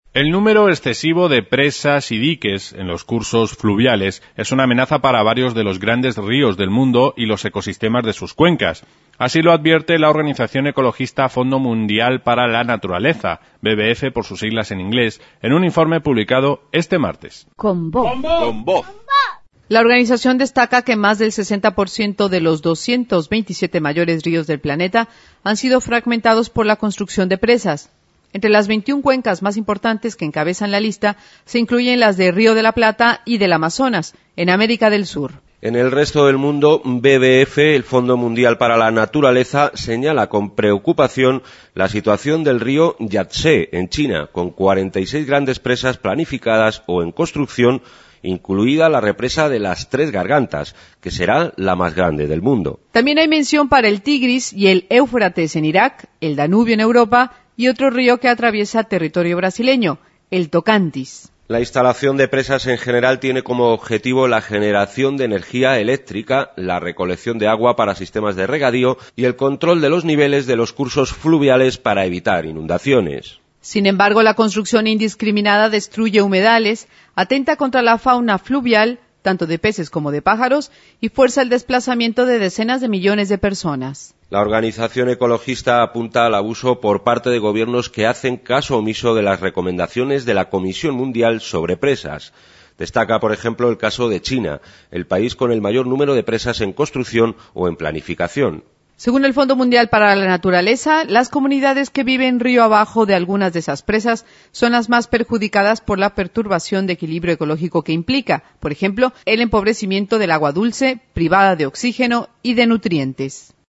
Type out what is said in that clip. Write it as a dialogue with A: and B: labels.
A: El número excesivo de presas y diques en los cursos fluviales es una amenaza para varios de los grandes ríos del mundo y los ecosistemas de sus cuencas. Así lo advierte la organización ecologista Fondo Mundial para la Naturaleza, WWF por sus siglas en inglés, en un informe publicado este martes.
B: Con voz.
A: Con voz.
B: La organización destaca que más del 60% de los 227 mayores ríos del planeta han sido fragmentados por la construcción de presas. Entre las 21 cuencas más importantes que encabezan la lista se incluyen las de Río de la Plata y del Amazonas, en América del Sur.
C: En el resto del mundo, WWF, el Fondo Mundial para la Naturaleza, señala con preocupación la situación del río Yangtze, en China, con 46 grandes presas planificadas o en construcción, incluida la represa de las Tres Gargantas, que será la más grande del mundo.
B: También hay mención para el Tigris y el Éufrates en Irak, el Danubio en Europa y otro río que atraviesa territorio brasileño, el Tocantins.
C: La instalación de presas en general tiene como objetivo la generación de energía eléctrica, la recolección de agua para sistemas de regadío y el control de los niveles de los cursos fluviales para evitar inundaciones.
B: Sin embargo, la construcción indiscriminada destruye humedales, atenta contra la fauna fluvial, tanto de peces como de pájaros, y fuerza el desplazamiento de decenas de millones de personas.
C: La organización ecologista apunta al abuso por parte de gobiernos que hacen caso omiso de las recomendaciones de la Comisión Mundial sobre presas. Destaca, por ejemplo, el caso de China, el país con el mayor número de presas en construcción o en planificación.
B: Según el Fondo Mundial para la Naturaleza, las comunidades que viven río abajo de algunas de esas presas son las más perjudicadas por la perturbación de equilibrio ecológico que implica, por ejemplo, el empobrecimiento del agua dulce, privada de oxígeno y de nutrientes.